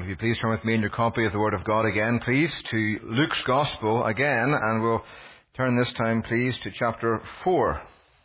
If you please turn with me in your copy of the Word of God again, please, to Luke's Gospel again, and we'll turn this time, please, to chapter 4.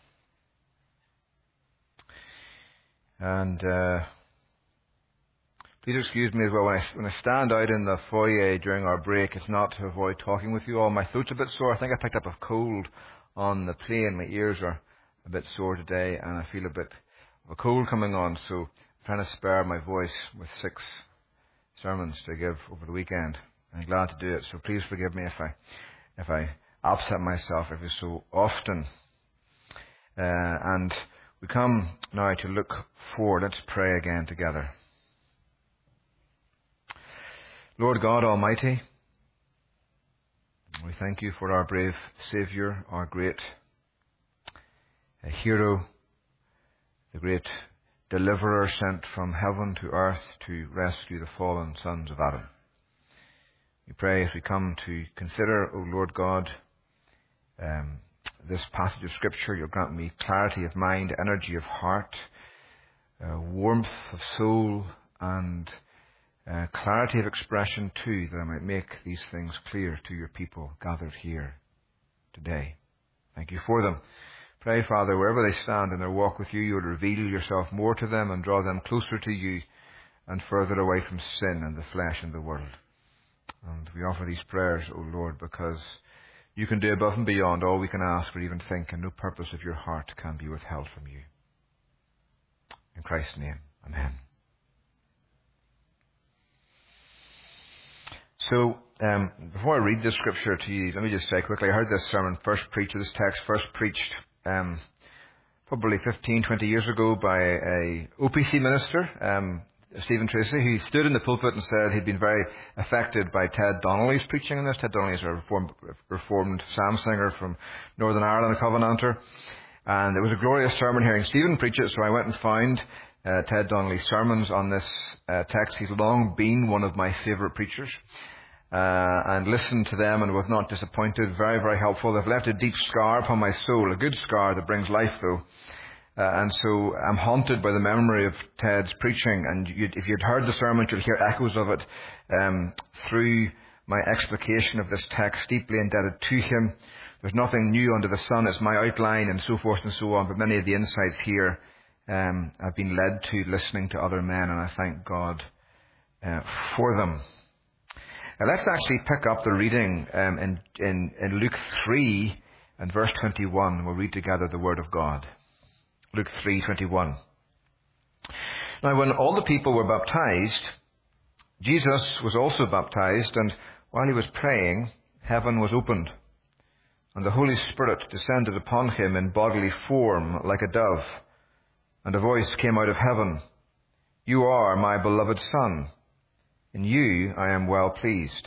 And please excuse me as well, when I stand out in the foyer during our break, it's not to avoid talking with you all. My throat's a bit sore. I think I picked up a cold on the plane. My ears are a bit sore today, and I feel a bit of a cold coming on, so I'm trying to spare my voice with 6 sermons to give over the weekend. I'm glad to do it, so please forgive me if I upset myself every so often. And we come now to look forward. Let's pray again together. Lord God Almighty, we thank you for our brave Saviour, our great hero, the great deliverer sent from heaven to earth to rescue the fallen sons of Adam. We pray as we come to consider, O Lord God, this passage of Scripture, you'll grant me clarity of mind, energy of heart, warmth of soul, and clarity of expression too, that I might make these things clear to your people gathered here today. Thank you for them. Pray, Father, wherever they stand in their walk with you, you would reveal yourself more to them and draw them closer to you and further away from sin and the flesh and the world. And we offer these prayers, O Lord, because you can do above and beyond all we can ask or even think, and no purpose of your heart can be withheld from you. In Christ's name, amen. So, before I read this scripture to you, let me just say quickly, I heard this sermon this text first preached probably 15, 20 years ago by a OPC minister, Stephen Tracy, who stood in the pulpit and said he'd been very affected by Ted Donnelly's preaching on this. Ted Donnelly is a reformed psalm singer from Northern Ireland, a Covenanter. And it was a glorious sermon hearing Stephen preach it, so I went and found Ted Donnelly's sermons on this text. He's long been one of my favourite preachers. And listened to them and was not disappointed. Very, very helpful. They've left a deep scar upon my soul, a good scar that brings life though. And so I'm haunted by the memory of Ted's preaching. And if you'd heard the sermon, you'll hear echoes of it through my explication of this text, deeply indebted to him. There's nothing new under the sun. It's my outline and so forth and so on. But many of the insights here I've been led to listening to other men, and I thank God for them. Now let's actually pick up the reading in Luke 3 and verse 21. We'll read together the Word of God. Luke 3:21. Now when all the people were baptized, Jesus was also baptized, and while he was praying, heaven was opened, and the Holy Spirit descended upon him in bodily form like a dove, and a voice came out of heaven, "You are my beloved Son. In you I am well pleased."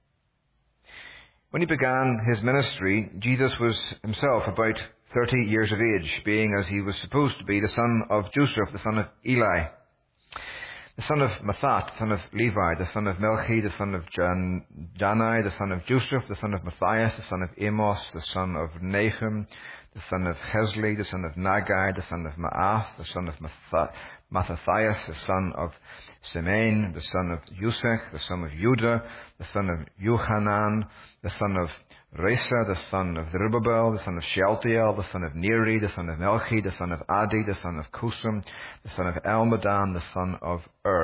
When he began his ministry, Jesus was himself about 30 years of age, being as he was supposed to be the son of Joseph, the son of Eli, the son of Matthat, the son of Levi, the son of Melchi, the son of Janai, the son of Joseph, the son of Matthias, the son of Amos, the son of Nahum, the son of Hesli, the son of Nagai, the son of Maath, the son of Mattathias, the son of Simeon, the son of Yusech, the son of Judah, the son of Yohanan, the son of Resa, the son of Zerubbabel, the son of Shealtiel, the son of Neri, the son of Melchi, the son of Adi, the son of Kosam, the son of Elmadam, the son of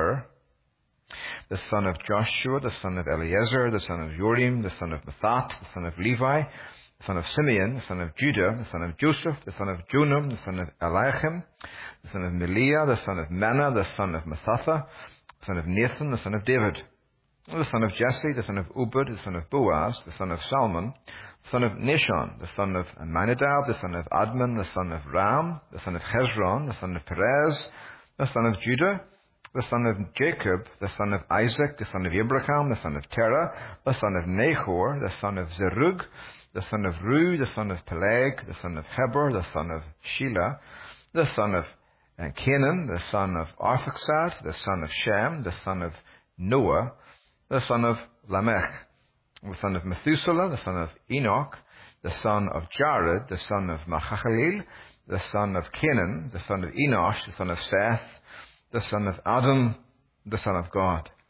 the son of Joshua, the son of Eliezer, the son of Jorim, the son of Mathat, the son of Levi, the son of Simeon, the son of Judah, the son of Joseph, the son of Jonam, the son of Eliakim, the son of Meliah, the son of Menah, the son of Mathatha, the son of Nathan, the son of David, the son of Jesse, the son of Obed, the son of Boaz, the son of Salmon, the son of Nashon, the son of Amminadab, the son of Admin, the son of Ram, the son of Hezron, the son of Perez, the son of Judah, the son of Jacob, the son of Isaac, the son of Abraham, the son of Terah, the son of Nahor, the son of Zerug, the son of Ru, the son of Peleg, the son of Heber, the son of Shelah, the son of Canaan, the son of Arphaxad, the son of Shem, the son of Noah, the son of Lamech, the son of Methuselah, the son of Enoch, the son of Jared, the son of Mahalalel, the son of Canaan, the son of Enosh, the son of Seth, the son of Adam, the son of God.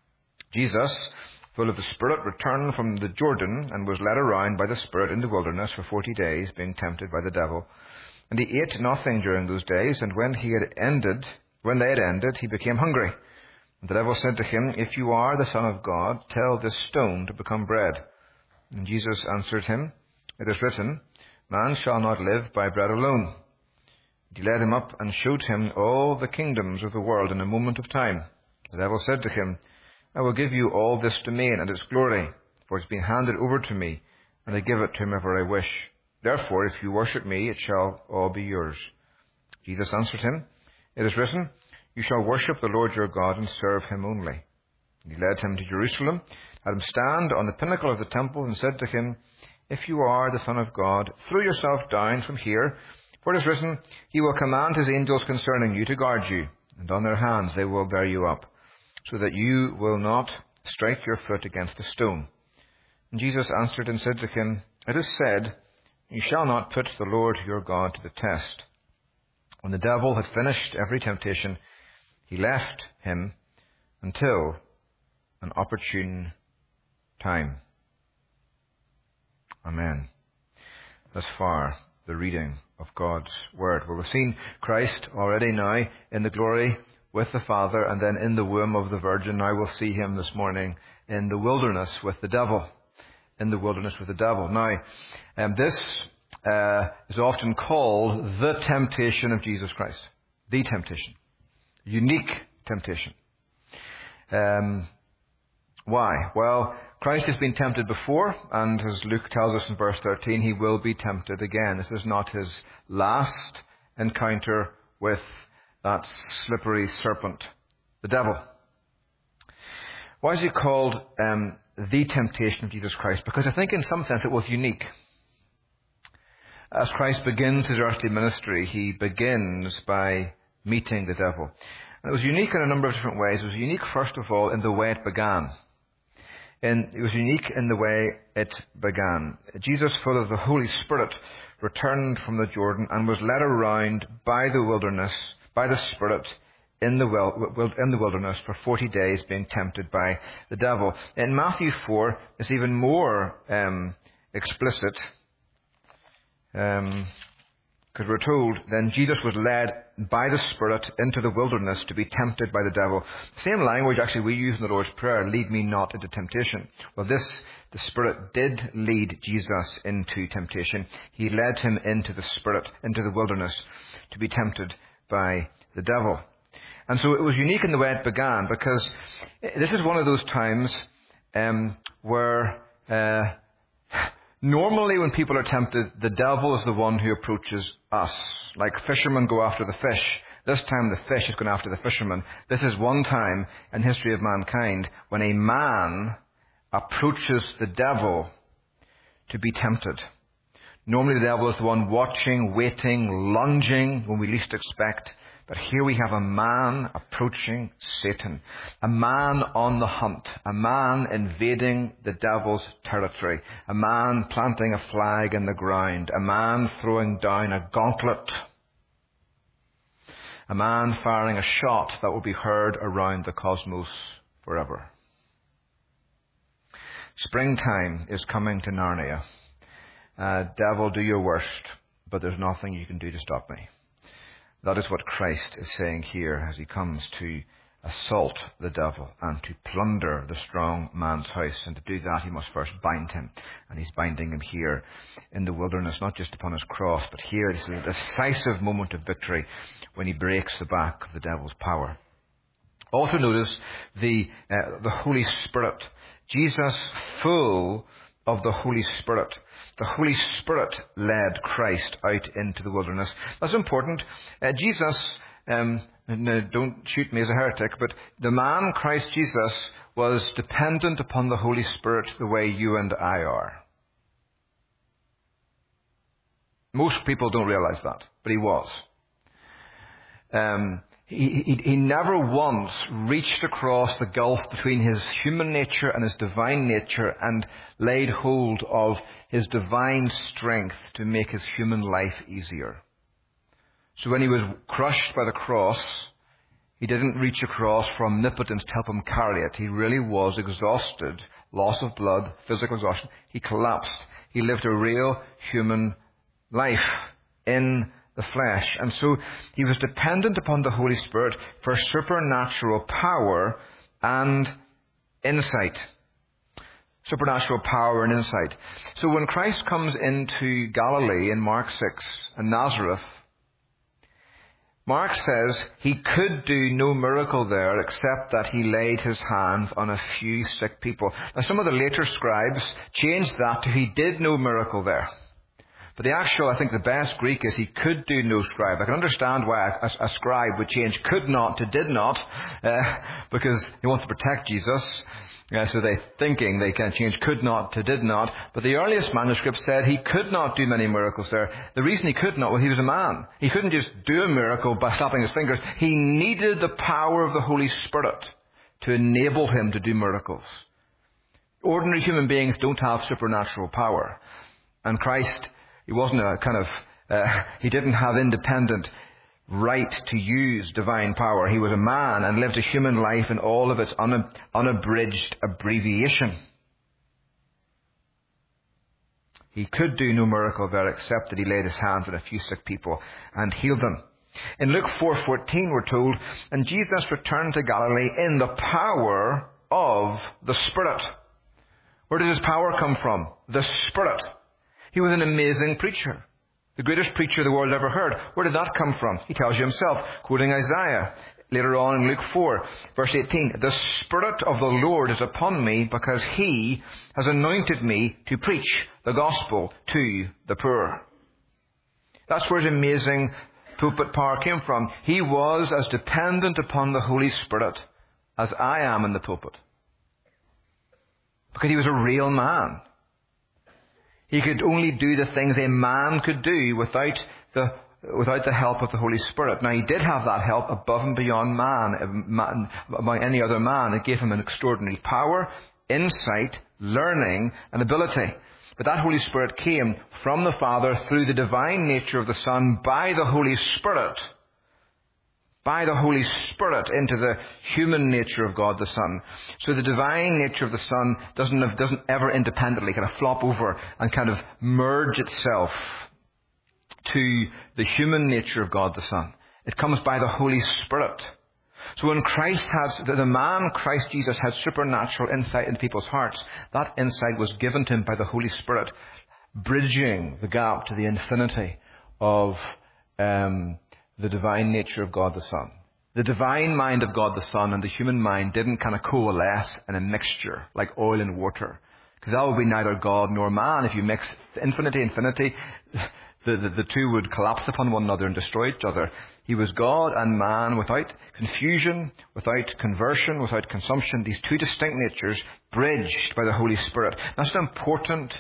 Jesus, full of the Spirit, returned from the Jordan and was led around by the Spirit in the wilderness for 40 days, being tempted by the devil. And he ate nothing during those days, and when they had ended, he became hungry. And the devil said to him, "If you are the Son of God, tell this stone to become bread." And Jesus answered him, "It is written, man shall not live by bread alone." He led him up and showed him all the kingdoms of the world in a moment of time. The devil said to him, "I will give you all this domain and its glory, for it has been handed over to me, and I give it to whomever I wish. Therefore, if you worship me, it shall all be yours." Jesus answered him, "It is written, you shall worship the Lord your God and serve him only." And he led him to Jerusalem, had him stand on the pinnacle of the temple, and said to him, "If you are the Son of God, throw yourself down from here, for it is written, he will command his angels concerning you to guard you, and on their hands they will bear you up, so that you will not strike your foot against a stone." And Jesus answered and said to him, "It is said, you shall not put the Lord your God to the test." When the devil had finished every temptation, he left him until an opportune time. Amen. Thus far, the reading of God's Word. Well, we've seen Christ already now in the glory with the Father, and then in the womb of the Virgin. Now we'll see him this morning in the wilderness with the devil. In the wilderness with the devil. Now, this is often called the temptation of Jesus Christ. The temptation. Unique temptation. Why? Well, Christ has been tempted before, and as Luke tells us in verse 13, he will be tempted again. This is not his last encounter with that slippery serpent, the devil. Why is he called the temptation of Jesus Christ? Because I think in some sense it was unique. As Christ begins his earthly ministry, he begins by meeting the devil. And it was unique in a number of different ways. It was unique, first of all, in the way it began. And it was unique in the way it began. Jesus, full of the Holy Spirit, returned from the Jordan and was led around by the wilderness, by the Spirit, in the wilderness for 40 days, being tempted by the devil. In Matthew 4, it's even more explicit. Because we're told, then Jesus was led by the Spirit into the wilderness to be tempted by the devil. Same language actually we use in the Lord's Prayer, lead me not into temptation. Well, the Spirit did lead Jesus into temptation. He led him into the Spirit, into the wilderness, to be tempted by the devil. And so it was unique in the way it began, because this is one of those times where normally when people are tempted, the devil is the one who approaches us. Like fishermen go after the fish. This time the fish is going after the fisherman. This is one time in the history of mankind when a man approaches the devil to be tempted. Normally the devil is the one watching, waiting, lunging when we least expect. But here we have a man approaching Satan, a man on the hunt, a man invading the devil's territory, a man planting a flag in the ground, a man throwing down a gauntlet, a man firing a shot that will be heard around the cosmos forever. Springtime is coming to Narnia. Devil, do your worst, but there's nothing you can do to stop me. That is what Christ is saying here as he comes to assault the devil and to plunder the strong man's house. And to do that, he must first bind him. And he's binding him here in the wilderness, not just upon his cross, but here this is a decisive moment of victory when he breaks the back of the devil's power. Also notice the Holy Spirit. Jesus, full of the Holy Spirit. The Holy Spirit led Christ out into the wilderness. That's important. Jesus, don't shoot me as a heretic, but the man, Christ Jesus, was dependent upon the Holy Spirit the way you and I are. Most people don't realize that, but he was. He never once reached across the gulf between his human nature and his divine nature and laid hold of his divine strength to make his human life easier. So when he was crushed by the cross, He didn't reach across for omnipotence to help him carry it. He really was exhausted, loss of blood, physical exhaustion. He collapsed. He lived a real human life in the flesh. And so he was dependent upon the Holy Spirit for supernatural power and insight. Supernatural power and insight. So when Christ comes into Galilee in Mark 6 and Nazareth, Mark says he could do no miracle there except that he laid his hands on a few sick people. Now some of the later scribes changed that to he did no miracle there. But the actual, I think the best Greek is he could do no scribe. I can understand why a scribe would change could not to did not, because he wants to protect Jesus. So they're thinking they can change could not to did not. But the earliest manuscript said he could not do many miracles there. The reason he could not was he was a man. He couldn't just do a miracle by snapping his fingers. He needed the power of the Holy Spirit to enable him to do miracles. Ordinary human beings don't have supernatural power. And Christ, he wasn't a kind of, he didn't have independent right to use divine power. He was a man and lived a human life in all of its unabridged abbreviation. He could do no miracle there except that he laid his hands on a few sick people and healed them. In Luke 4:14 we're told, and Jesus returned to Galilee in the power of the Spirit. Where did his power come from? The Spirit. He was an amazing preacher. The greatest preacher the world ever heard. Where did that come from? He tells you himself, quoting Isaiah. Later on in Luke 4, verse 18, the Spirit of the Lord is upon me because he has anointed me to preach the gospel to the poor. That's where his amazing pulpit power came from. He was as dependent upon the Holy Spirit as I am in the pulpit. Because he was a real man. He could only do the things a man could do without the help of the Holy Spirit. Now, he did have that help above and beyond by any other man. It gave him an extraordinary power, insight, learning, and ability. But that Holy Spirit came from the Father through the divine nature of the Son by the Holy Spirit. By the Holy Spirit into the human nature of God the Son. So the divine nature of the Son doesn't ever independently kind of flop over and kind of merge itself to the human nature of God the Son. It comes by the Holy Spirit. So when the man Christ Jesus had supernatural insight into people's hearts, that insight was given to him by the Holy Spirit, bridging the gap to the infinity of the divine nature of God the Son. The divine mind of God the Son and the human mind didn't kind of coalesce in a mixture like oil and water. Because that would be neither God nor man. If you mix infinity, the two would collapse upon one another and destroy each other. He was God and man without confusion, without conversion, without consumption. These two distinct natures bridged by the Holy Spirit. That's important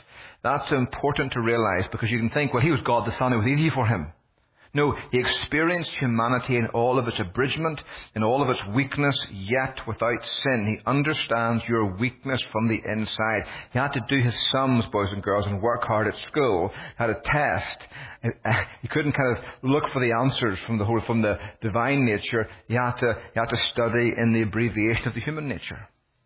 to realize, because you can think, well, he was God the Son. It was easy for him. No, he experienced humanity in all of its abridgment, in all of its weakness, yet without sin. He understands your weakness from the inside. He had to do his sums, boys and girls, and work hard at school. Had a test. He couldn't kind of look for the answers from the divine nature. He had to study in the abbreviation of the human nature.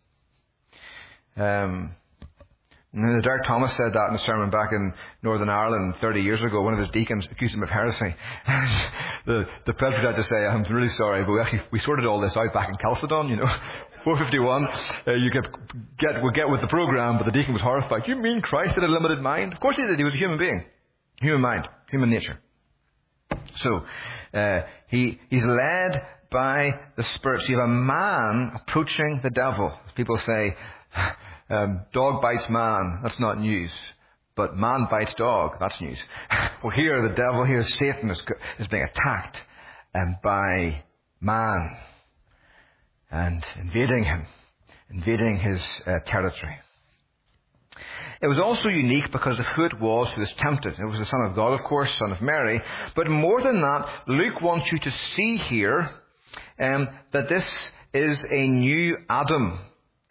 Derek Thomas said that in a sermon back in Northern Ireland 30 years ago. One of his deacons accused him of heresy. The presbyter had to say, I'm really sorry, but we sorted all this out back in Chalcedon, 451. We'll get with the program, but the deacon was horrified. You mean Christ had a limited mind? Of course he did. He was a human being. Human mind. Human nature. So, he's led by the Spirit. So you have a man approaching the devil. People say, dog bites man, that's not news. But man bites dog, that's news. Well, here Satan is being attacked by man and invading his territory. It was also unique because of who it was who was tempted. It was the Son of God, of course, Son of Mary. But more than that, Luke wants you to see here that this is a new Adam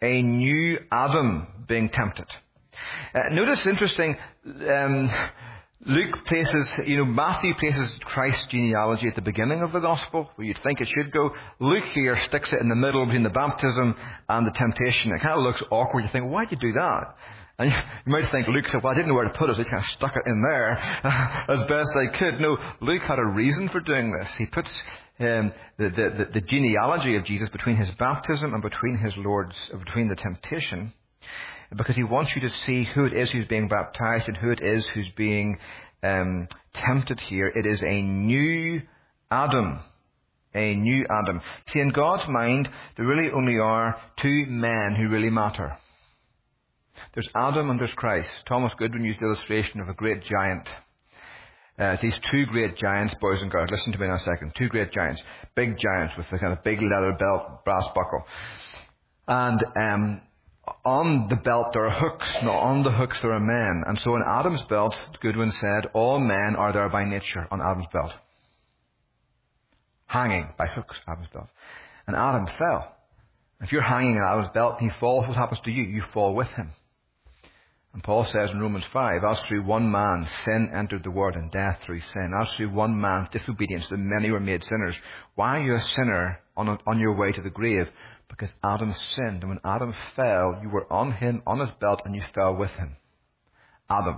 being tempted. Notice, interesting, Matthew places Christ's genealogy at the beginning of the gospel, where you'd think it should go. Luke here sticks it in the middle between the baptism and the temptation. It kind of looks awkward. You think, why'd you do that? And you might think Luke said, well, I didn't know where to put it, so he kind of stuck it in there as best I could. No, Luke had a reason for doing this. He puts the genealogy of Jesus between his baptism and between the temptation, because he wants you to see who it is who's being baptized and who it is who's being tempted here. It is a new Adam. A new Adam. See, in God's mind, there really only are two men who really matter. There's Adam and there's Christ. Thomas Goodwin used the illustration of a great giant. These two great giants, boys and girls, listen to me in a second. Two great giants. Big giants with the kind of big leather belt, brass buckle. And on the belt there are hooks. No, on the hooks there are men. And so in Adam's belt, Goodwin said, all men are there by nature on Adam's belt. Hanging by hooks, Adam's belt. And Adam fell. If you're hanging on Adam's belt and he falls, what happens to you? You fall with him. And Paul says in Romans 5, as through one man sin entered the world, and death through sin. As through one man's disobedience the many were made sinners. Why are you a sinner on your way to the grave? Because Adam sinned. And when Adam fell, you were on him, on his belt, and you fell with him. Adam.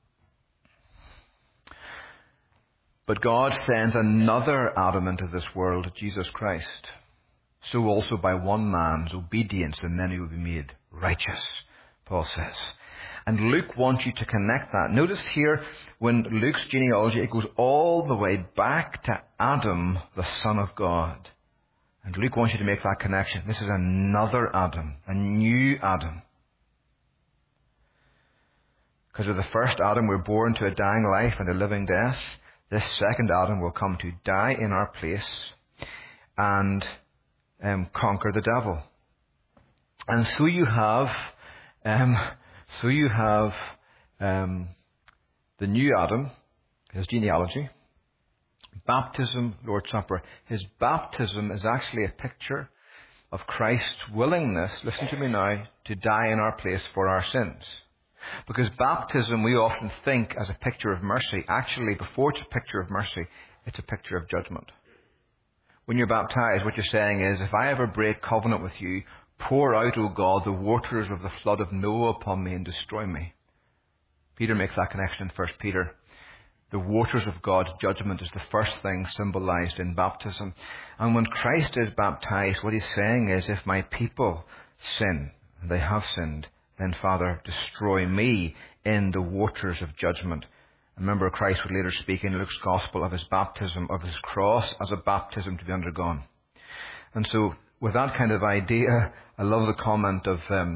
But God sends another Adam into this world, Jesus Christ. So also by one man's obedience the many will be made righteous, Paul says. And Luke wants you to connect that. Notice here, when Luke's genealogy, it goes all the way back to Adam, the Son of God. And Luke wants you to make that connection. This is another Adam, a new Adam. Because of the first Adam, we're born to a dying life and a living death. This second Adam will come to die in our place and conquer the devil. And so you have the new Adam, his genealogy, baptism, Lord's Supper. His baptism is actually a picture of Christ's willingness, listen to me now, to die in our place for our sins. Because baptism we often think as a picture of mercy. Actually, before it's a picture of mercy, it's a picture of judgment. When you're baptized, what you're saying is, if I ever break covenant with you, pour out, O God, the waters of the flood of Noah upon me and destroy me. Peter makes that connection in 1 Peter. The waters of God's judgment is the first thing symbolized in baptism. And when Christ is baptized, what he's saying is, if my people sin, and they have sinned, then Father, destroy me in the waters of judgment. Remember, Christ would later speak in Luke's Gospel of his baptism, of his cross as a baptism to be undergone. And so, with that kind of idea, I love the comment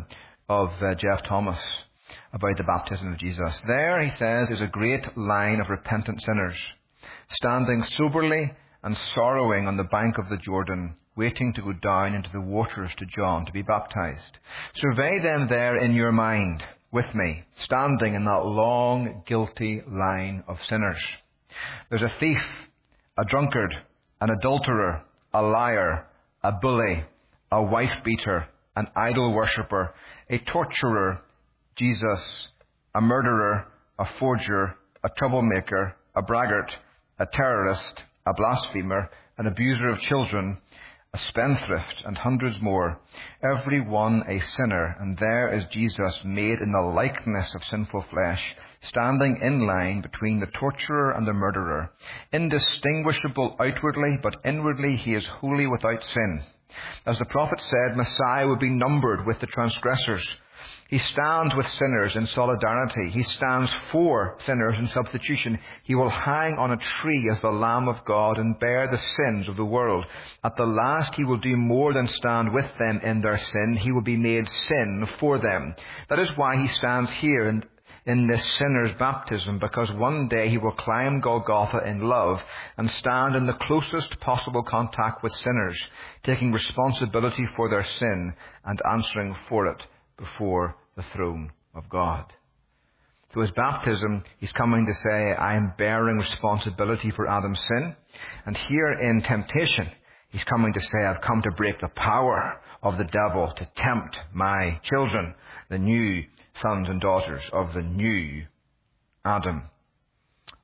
of Jeff Thomas about the baptism of Jesus. There, he says, is a great line of repentant sinners, standing soberly and sorrowing on the bank of the Jordan, waiting to go down into the waters to John to be baptized. Survey them there in your mind with me, standing in that long, guilty line of sinners. There's a thief, a drunkard, an adulterer, a liar, a bully, a wife-beater, an idol worshipper, a torturer, Jesus, a murderer, a forger, a troublemaker, a braggart, a terrorist, a blasphemer, an abuser of children, a spendthrift, and hundreds more, every one a sinner, and there is Jesus made in the likeness of sinful flesh, standing in line between the torturer and the murderer, indistinguishable outwardly, but inwardly he is wholly without sin. As the prophet said, Messiah would be numbered with the transgressors. He stands with sinners in solidarity. He stands for sinners in substitution. He will hang on a tree as the Lamb of God and bear the sins of the world. At the last he will do more than stand with them in their sin. He will be made sin for them. That is why he stands here in this sinner's baptism, because one day he will climb Golgotha in love and stand in the closest possible contact with sinners, taking responsibility for their sin and answering for it before the throne of God. Through his baptism, he's coming to say, I am bearing responsibility for Adam's sin. And here in temptation, he's coming to say, I've come to break the power of the devil to tempt my children, the new sons and daughters of the new Adam.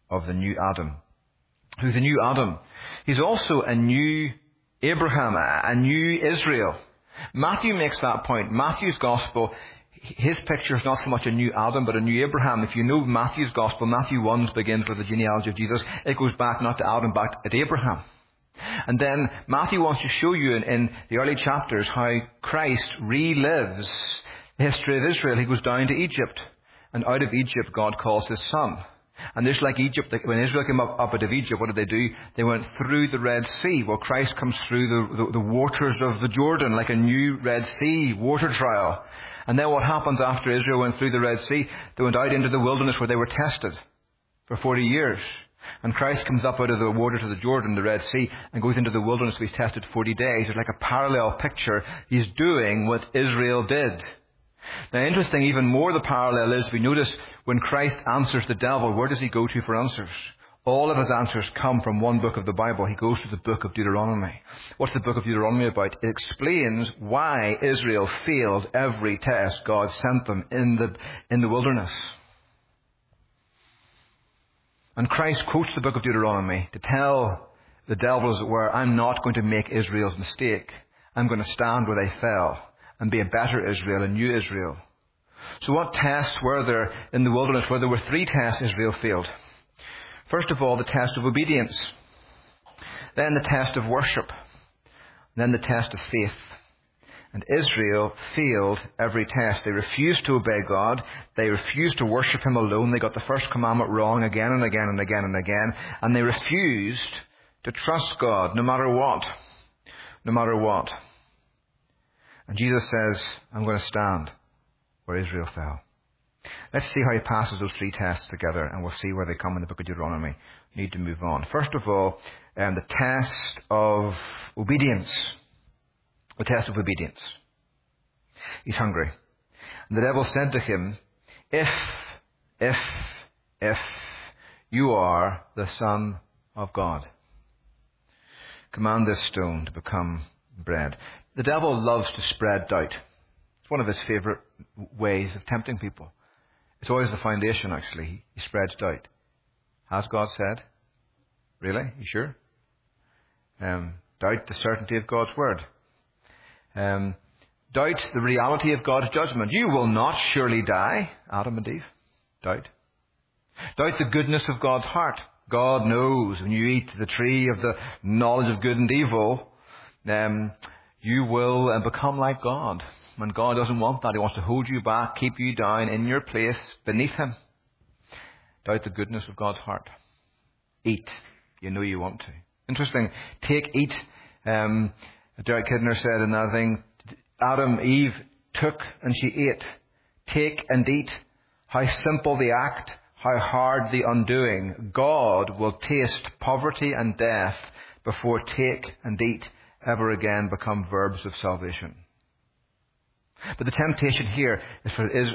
of the new Adam. Who's the new Adam? He's also a new Abraham, a new Israel. Matthew makes that point. Matthew's gospel, his picture is not so much a new Adam, but a new Abraham. If you know Matthew's gospel, Matthew 1 begins with the genealogy of Jesus. It goes back not to Adam, back to Abraham. And then Matthew wants to show you in the early chapters how Christ relives the history of Israel. He goes down to Egypt, and out of Egypt God calls his son. And just like Egypt, when Israel came up out of Egypt, what did they do? They went through the Red Sea. Well, Christ comes through the waters of the Jordan, like a new Red Sea water trial. And then what happens after Israel went through the Red Sea? They went out into the wilderness where they were tested for 40 years. And Christ comes up out of the water to the Jordan, the Red Sea, and goes into the wilderness where he's tested 40 days. It's like a parallel picture. He's doing what Israel did. Now, interesting, even more the parallel is, we notice when Christ answers the devil, where does he go to for answers? All of his answers come from one book of the Bible. He goes to the book of Deuteronomy. What's the book of Deuteronomy about? It explains why Israel failed every test God sent them in the wilderness. And Christ quotes the book of Deuteronomy to tell the devil, as it were, I'm not going to make Israel's mistake. I'm going to stand where they fell and be a better Israel, a new Israel. So what tests were there in the wilderness? Well, there were 3 tests Israel failed. First of all, the test of obedience. Then the test of worship. Then the test of faith. And Israel failed every test. They refused to obey God. They refused to worship him alone. They got the first commandment wrong again and again and again and again. And they refused to trust God no matter what. No matter what. And Jesus says, I'm going to stand where Israel fell. Let's see how he passes those 3 tests together, and we'll see where they come in the book of Deuteronomy. We need to move on. First of all, the test of obedience. The test of obedience. He's hungry. And the devil said to him, if you are the Son of God, command this stone to become bread. The devil loves to spread doubt. It's one of his favourite ways of tempting people. It's always the foundation, actually. He spreads doubt. Has God said? Really? You sure? Doubt the certainty of God's word. Doubt the reality of God's judgment. You will not surely die, Adam and Eve. Doubt. Doubt the goodness of God's heart. God knows when you eat the tree of the knowledge of good and evil, you will become like God. And God doesn't want that. He wants to hold you back, keep you down in your place beneath him. Doubt the goodness of God's heart. Eat. You know you want to. Interesting. Eat. Derek Kidner said in that thing, Adam, Eve took and she ate. Take and eat. How simple the act, how hard the undoing. God will taste poverty and death before take and eat ever again become verbs of salvation. But the temptation here is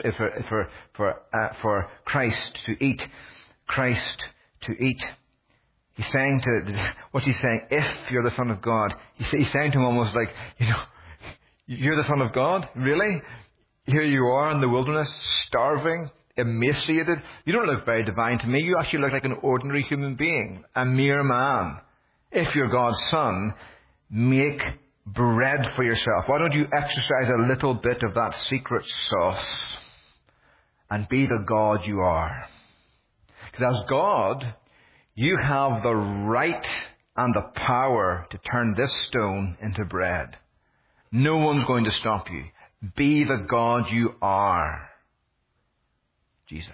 for Christ to eat. Christ to eat. He's saying what's he saying? If you're the Son of God. He's saying to him almost like, you're the Son of God? Really? Here you are in the wilderness, starving, emaciated. You don't look very divine to me. You actually look like an ordinary human being, a mere man. If you're God's Son, make bread for yourself. Why don't you exercise a little bit of that secret sauce and be the God you are? Because as God, you have the right and the power to turn this stone into bread. No one's going to stop you. Be the God you are. Jesus.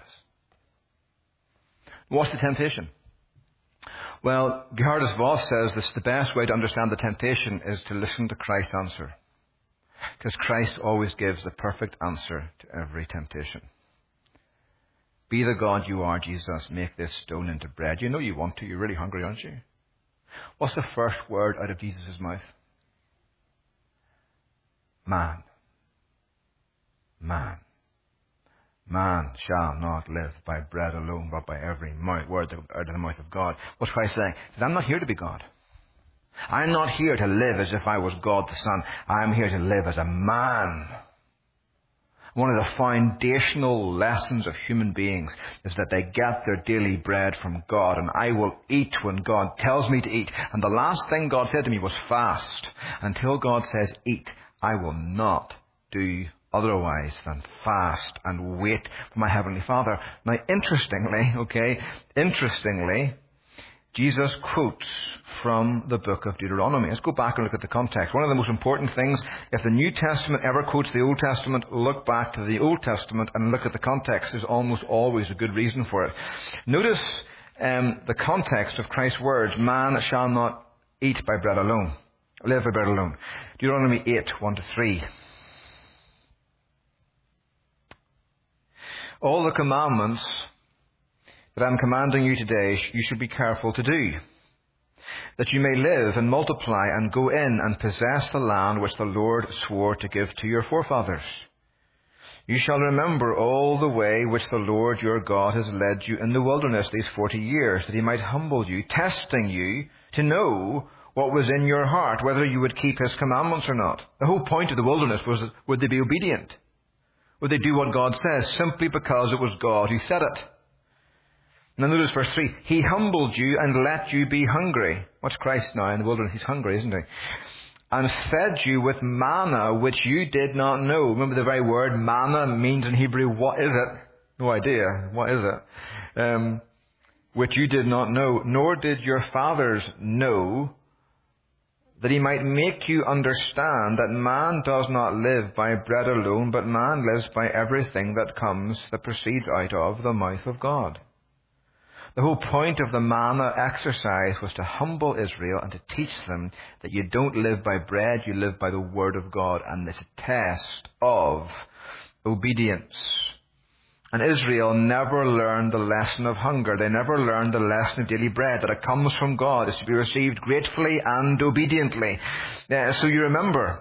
What's the temptation? Well, Geerhardus Vos says this: the best way to understand the temptation is to listen to Christ's answer. Because Christ always gives the perfect answer to every temptation. Be the God you are, Jesus. Make this stone into bread. You know you want to. You're really hungry, aren't you? What's the first word out of Jesus' mouth? Man. Man. Man shall not live by bread alone, but by every word out of the mouth of God. What's Christ saying? He said, I'm not here to be God. I'm not here to live as if I was God the Son. I'm here to live as a man. One of the foundational lessons of human beings is that they get their daily bread from God, and I will eat when God tells me to eat. And the last thing God said to me was fast. Until God says eat, I will not do otherwise than fast and wait for my Heavenly Father. Now, interestingly, Jesus quotes from the book of Deuteronomy. Let's go back and look at the context. One of the most important things, if the New Testament ever quotes the Old Testament, look back to the Old Testament and look at the context. There's almost always a good reason for it. Notice the context of Christ's words, man shall not eat by bread alone, live by bread alone. Deuteronomy 8, 1-3. All the commandments that I'm commanding you today, you should be careful to do, that you may live and multiply and go in and possess the land which the Lord swore to give to your forefathers. You shall remember all the way which the Lord your God has led you in the wilderness these 40 years, that he might humble you, testing you to know what was in your heart, whether you would keep his commandments or not. The whole point of the wilderness was, would they be obedient? Would they do what God says, simply because it was God who said it? Now notice verse 3. He humbled you and let you be hungry. What's Christ now in the wilderness? He's hungry, isn't he? And fed you with manna which you did not know. Remember the very word manna means in Hebrew, what is it? No idea. What is it? Which you did not know, nor did your fathers know, that he might make you understand that man does not live by bread alone, but man lives by everything that proceeds out of the mouth of God. The whole point of the manna exercise was to humble Israel and to teach them that you don't live by bread, you live by the Word of God. And it's a test of obedience. And Israel never learned the lesson of hunger. They never learned the lesson of daily bread, that it comes from God, is to be received gratefully and obediently. So you remember,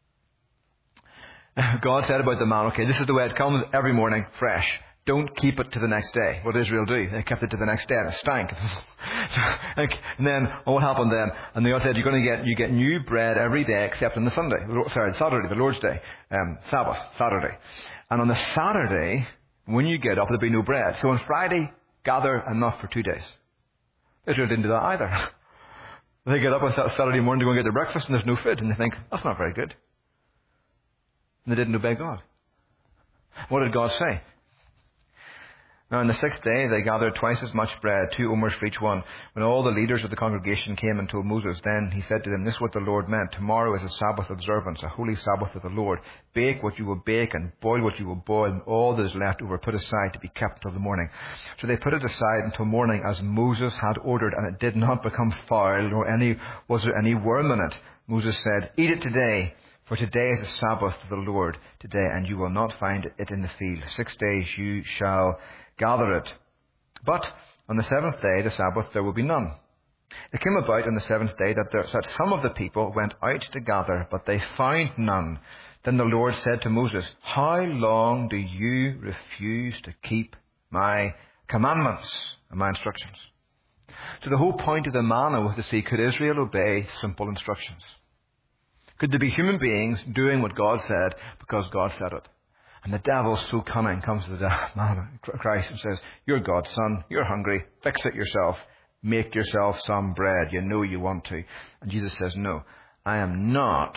God said about the manna, okay, this is the way it comes every morning, fresh. Don't keep it to the next day. What did Israel do? They kept it to the next day and it stank. And then, what happened then? And God said, you get new bread every day except on the Saturday, the Lord's Day, Sabbath, Saturday. And on the Saturday, when you get up, there'll be no bread. So on Friday, gather enough for 2 days. Israel didn't do that either. They get up on Saturday morning to go and get their breakfast and there's no food. And they think, that's not very good. And they didn't obey God. What did God say? Now on the 6th day they gathered twice as much bread, 2 omers for each one. When all the leaders of the congregation came and told Moses, then he said to them, this is what the Lord meant. Tomorrow is a Sabbath observance, a holy Sabbath of the Lord. Bake what you will bake and boil what you will boil, and all that is left over put aside to be kept till the morning. So they put it aside until morning as Moses had ordered, and it did not become foul, nor was there any worm in it. Moses said, eat it today, for today is the Sabbath of the Lord today, and you will not find it in the field. 6 days you shall gather it. But on the 7th day, the Sabbath, there will be none. It came about on the 7th day that some of the people went out to gather, but they found none. Then the Lord said to Moses, how long do you refuse to keep my commandments and my instructions? So the whole point of the manna was to see, could Israel obey simple instructions? Could there be human beings doing what God said because God said it? And the devil, so cunning, comes to the man, Christ, and says, you're God's son, you're hungry, fix it yourself, make yourself some bread, you know you want to. And Jesus says, no, I am not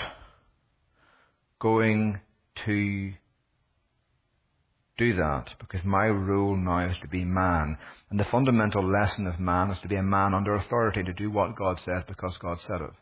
going to do that, because my role now is to be man. And the fundamental lesson of man is to be a man under authority, to do what God says because God said it.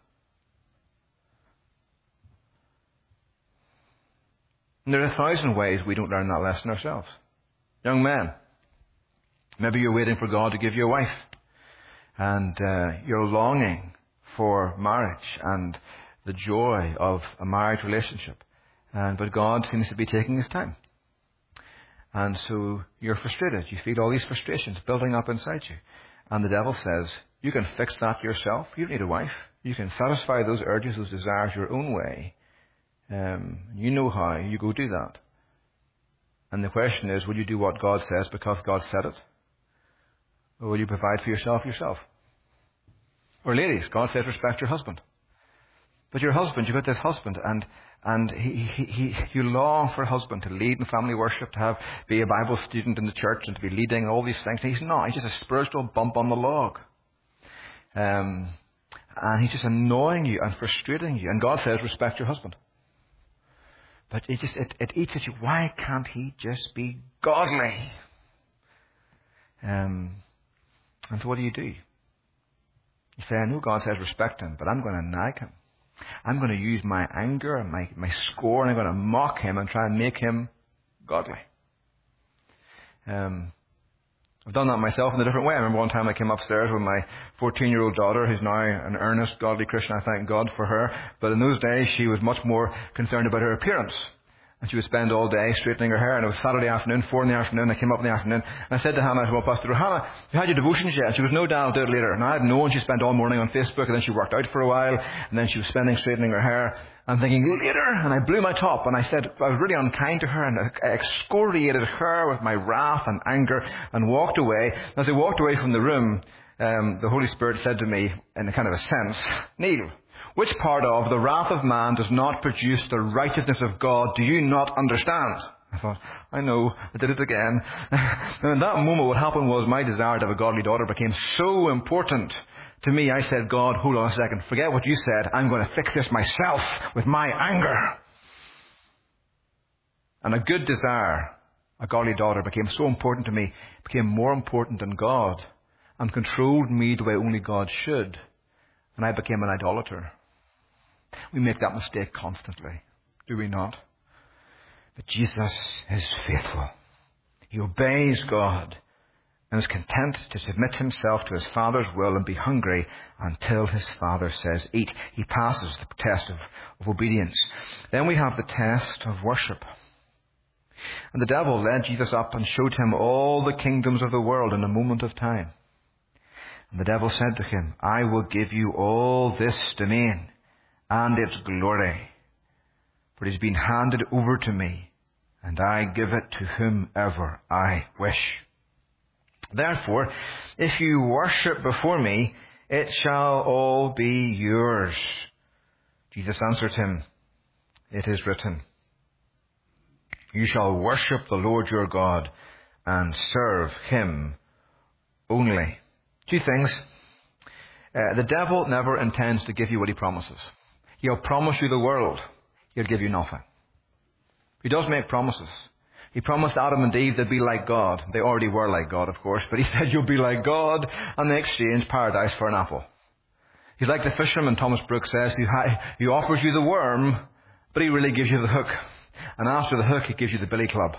And there are 1,000 ways we don't learn that lesson ourselves. Young men, maybe you're waiting for God to give you a wife, and you're longing for marriage and the joy of a marriage relationship. But God seems to be taking his time. And so you're frustrated. You feel all these frustrations building up inside you. And the devil says, you can fix that yourself. You don't need a wife. You can satisfy those urges, those desires your own way. You know how. You go do that. And the question is, will you do what God says because God said it? Or will you provide for yourself? Or ladies, God says respect your husband. But your husband, you've got this husband, and you long for a husband to lead in family worship, to be a Bible student in the church, and to be leading all these things. And he's not. He's just a spiritual bump on the log. And he's just annoying you and frustrating you. And God says, respect your husband. But it eats at you. Why can't he just be godly? And so what do? You say, I know God says respect him, but I'm going to nag him. I'm going to use my anger and my scorn, and I'm going to mock him and try and make him godly. I've done that myself in a different way. I remember one time I came upstairs with my 14-year-old daughter, who's now an earnest, godly Christian. I thank God for her. But in those days, she was much more concerned about her appearance. And she would spend all day straightening her hair. And it was Saturday afternoon, 4 in the afternoon. I came up in the afternoon. And I said to Hannah, well, Pastor, Hannah, you had your devotions yet? And she was, no, Dad, I'll do it later. And I had known she spent all morning on Facebook. And then she worked out for a while. And then she was spending straightening her hair. I'm thinking, later. And I blew my top. And I said, I was really unkind to her. And I excoriated her with my wrath and anger and walked away. As I walked away from the room, the Holy Spirit said to me, in a kind of a sense, Neil, which part of the wrath of man does not produce the righteousness of God do you not understand? I thought, I know, I did it again. And in that moment what happened was my desire to have a godly daughter became so important to me. I said, God, hold on a second, forget what you said. I'm going to fix this myself with my anger. And a good desire, a godly daughter, became so important to me, became more important than God, and controlled me the way only God should. And I became an idolater. We make that mistake constantly, do we not? But Jesus is faithful. He obeys God and is content to submit himself to his Father's will and be hungry until his Father says, eat. He passes the test of obedience. Then we have the test of worship. And the devil led Jesus up and showed him all the kingdoms of the world in a moment of time. And the devil said to him, I will give you all this domain and its glory, for it has been handed over to me, and I give it to whomever I wish. Therefore, if you worship before me, it shall all be yours. Jesus answered him, it is written, you shall worship the Lord your God and serve him only. Two things. The devil never intends to give you what he promises. He'll promise you the world. He'll give you nothing. He does make promises. He promised Adam and Eve they'd be like God. They already were like God, of course, but he said you'll be like God, and they exchanged paradise for an apple. He's like the fisherman, Thomas Brooks says, he offers you the worm, but he really gives you the hook. And after the hook, he gives you the billy club.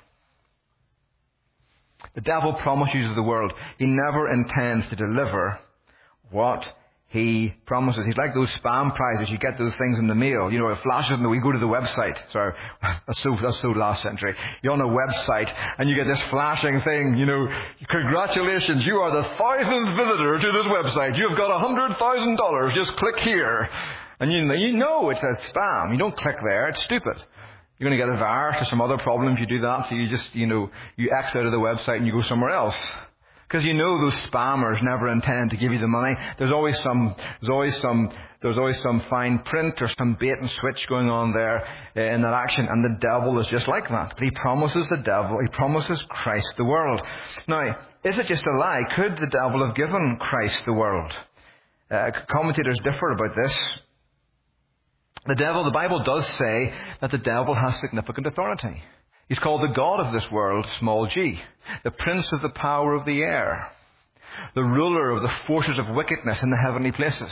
The devil promises you the world. He never intends to deliver what he promises. He's like those spam prizes. You get those things in the mail. You know, it flashes and we go to the website. Sorry, that's so last century. You're on a website and you get this flashing thing, you know, congratulations, you are the 1000th visitor to this website. You've got $100,000. Just click here. And you know it's a spam. You don't click there. It's stupid. You're going to get a virus or some other problem if you do that. So you just, you X out of the website and you go somewhere else. Because you know those spammers never intend to give you the money. There's always some fine print or some bait and switch going on there in that action. And the devil is just like that. But he promises Christ the world. Now, is it just a lie? Could the devil have given Christ the world? Commentators differ about this. The Bible does say that the devil has significant authority. He's called the God of this world, small g, the prince of the power of the air, the ruler of the forces of wickedness in the heavenly places.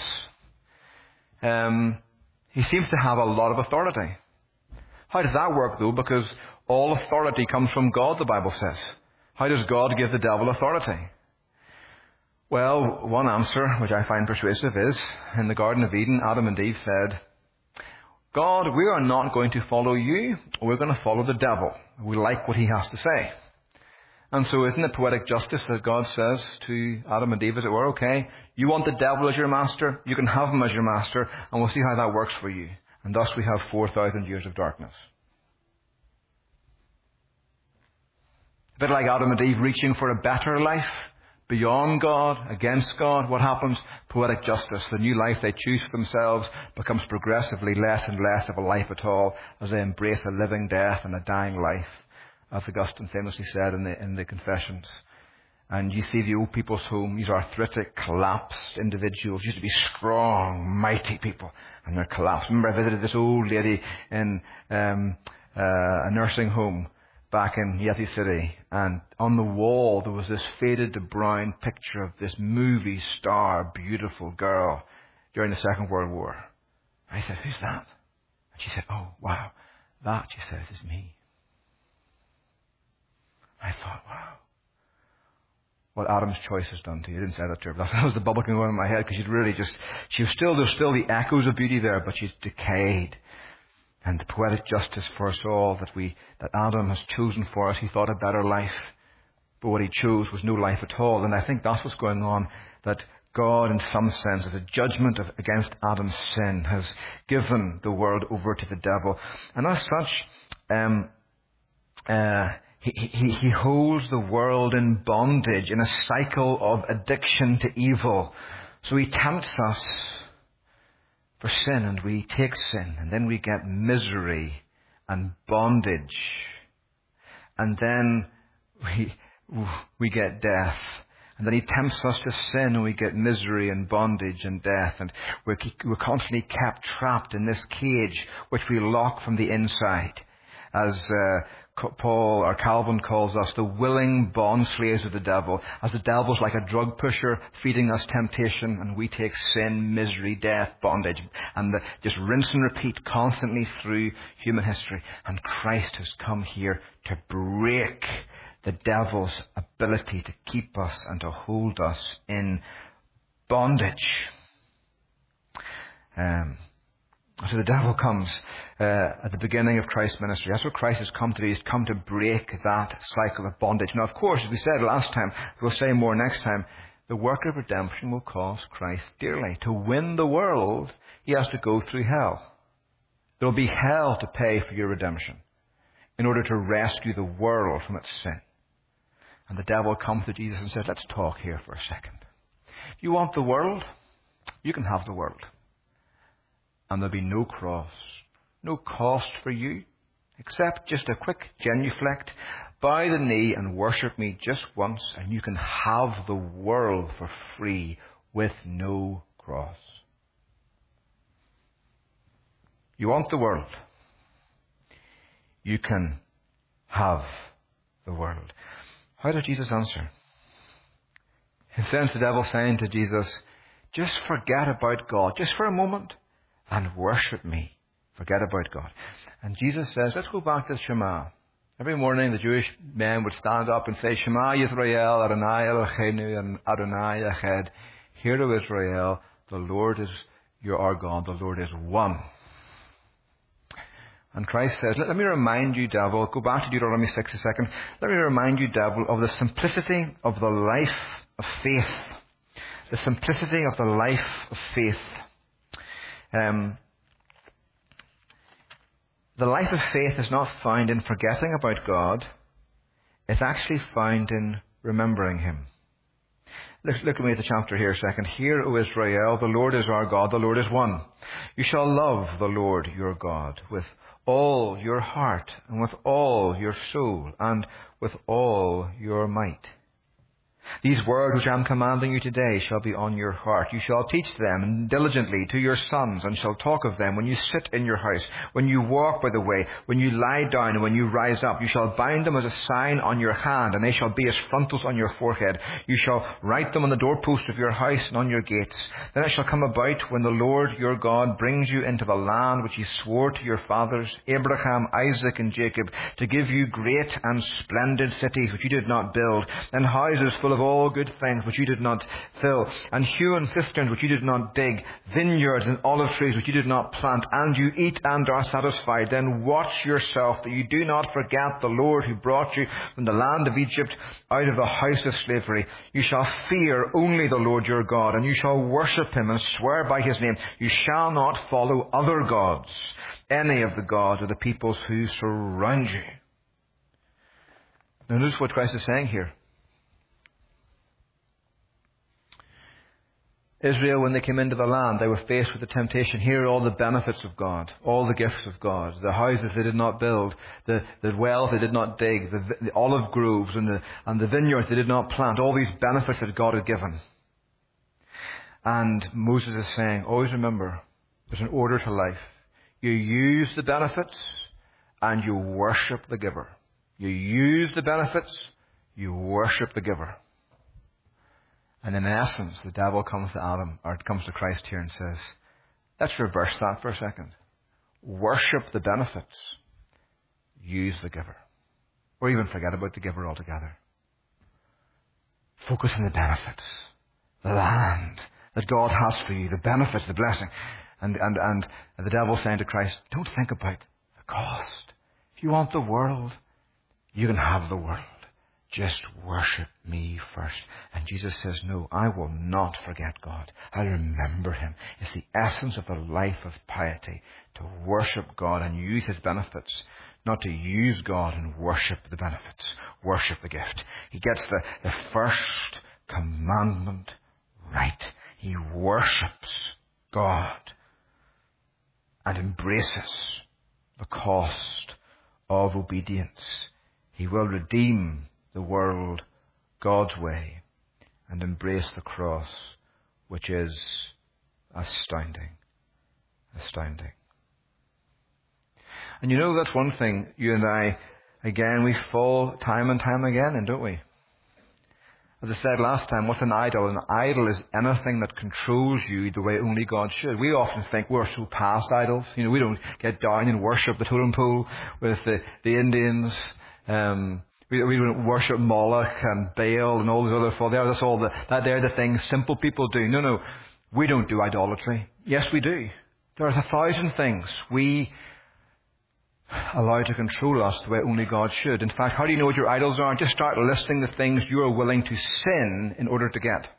He seems to have a lot of authority. How does that work, though? Because all authority comes from God, the Bible says. How does God give the devil authority? Well, one answer, which I find persuasive, is in the Garden of Eden, Adam and Eve said, God, we are not going to follow you. We're going to follow the devil. We like what he has to say. And so isn't it poetic justice that God says to Adam and Eve, as it were, okay, you want the devil as your master, you can have him as your master, and we'll see how that works for you. And thus we have 4,000 years of darkness. A bit like Adam and Eve reaching for a better life, beyond God, against God. What happens? Poetic justice. The new life they choose for themselves becomes progressively less and less of a life at all as they embrace a living death and a dying life, as Augustine famously said in the Confessions. And you see the old people's home, these arthritic, collapsed individuals, used to be strong, mighty people, and they're collapsed. Remember, I visited this old lady in a nursing home back in Yeti City, and on the wall there was this faded to brown picture of this movie star, beautiful girl during the Second World War. I said, "Who's that?" And she said, "Oh, wow, that," she says, "is me." I thought, wow, what Adam's choice has done to you. I didn't say that to her, but that was the bubble going on in my head, because there's still the echoes of beauty there, but she's decayed. And the poetic justice for us all that Adam has chosen for us. He thought a better life, but what he chose was no life at all. And I think that's what's going on, that God, in some sense, as a judgment against Adam's sin, has given the world over to the devil. And as such, he holds the world in bondage, in a cycle of addiction to evil. So he tempts us for sin, and we take sin, and then we get misery and bondage, and then we get death, and then he tempts us to sin, and we get misery and bondage and death, and we're constantly kept trapped in this cage which we lock from the inside, as Paul or Calvin calls us, the willing bond slaves of the devil, as the devil's like a drug pusher feeding us temptation, and we take sin, misery, death, bondage, and just rinse and repeat constantly through human history. And Christ has come here to break the devil's ability to keep us and to hold us in bondage. So the devil comes at the beginning of Christ's ministry. That's what Christ has come to do. He's come to break that cycle of bondage. Now, of course, as we said last time, we'll say more next time, the work of redemption will cost Christ dearly. To win the world, he has to go through hell. There will be hell to pay for your redemption in order to rescue the world from its sin. And the devil comes to Jesus and says, "Let's talk here for a second. If you want the world, you can have the world. And there'll be no cross, no cost for you, except just a quick genuflect, bow the knee and worship me just once, and you can have the world for free with no cross." You want the world, you can have the world. How did Jesus answer? In a sense, the devil saying to Jesus, just forget about God, just for a moment, and worship me. Forget about God. And Jesus says, let's go back to the Shema. Every morning the Jewish men would stand up and say, Shema Yisrael, Adonai Eloheinu, and Adonai Echad. Hear, O Israel, the Lord is our God, the Lord is one. And Christ says, let me remind you, devil, go back to Deuteronomy 6 a second. Let me remind you, devil, of the simplicity of the life of faith. The simplicity of the life of faith. The life of faith is not found in forgetting about God. It's actually found in remembering Him. Look at me at the chapter here a second. Hear, O Israel, the Lord is our God, the Lord is one. You shall love the Lord your God with all your heart, and with all your soul, and with all your might. These words which I am commanding you today shall be on your heart. You shall teach them diligently to your sons, and shall talk of them when you sit in your house, when you walk by the way, when you lie down, and when you rise up. You shall bind them as a sign on your hand, and they shall be as frontals on your forehead. You shall write them on the doorposts of your house and on your gates. Then it shall come about, when the Lord your God brings you into the land which He swore to your fathers, Abraham, Isaac, and Jacob, to give you great and splendid cities which you did not build, and houses full of all good things which you did not fill, and hewn cisterns which you did not dig, vineyards and olive trees which you did not plant, and you eat and are satisfied. Then watch yourself that you do not forget the Lord who brought you from the land of Egypt out of the house of slavery. You shall fear only the Lord your God, and you shall worship Him and swear by His name. You shall not follow other gods, any of the gods of the peoples who surround you. Now notice what Christ is saying here. Israel, when they came into the land, they were faced with the temptation. Here are all the benefits of God, all the gifts of God, the houses they did not build, the wells they did not dig, the olive groves and the vineyards they did not plant, all these benefits that God had given. And Moses is saying, always remember, there's an order to life. You use the benefits and you worship the giver. You use the benefits, you worship the giver. And in essence, the devil comes to Christ here and says, let's reverse that for a second. Worship the benefits. Use the giver. Or even forget about the giver altogether. Focus on the benefits. The land that God has for you. The benefits, the blessing. And the devil's saying to Christ, don't think about the cost. If you want the world, you can have the world. Just worship me first. And Jesus says, no, I will not forget God. I'll remember him. It's the essence of the life of piety, to worship God and use his benefits, not to use God and worship the benefits, worship the gift. He gets the first commandment right. He worships God and embraces the cost of obedience. He will redeem the world God's way and embrace the cross, which is astounding. Astounding. And you know, that's one thing you and I, again, we fall time and time again in, don't we? As I said last time, what's an idol? An idol is anything that controls you the way only God should. We often think we're so past idols. You know, we don't get down and worship the totem pole with the Indians. We don't worship Moloch and Baal and all those other folk. That's all they're the things simple people do. No, we don't do idolatry. Yes, we do. There's 1,000 things we allow to control us the way only God should. In fact, how do you know what your idols are? Just start listing the things you are willing to sin in order to get.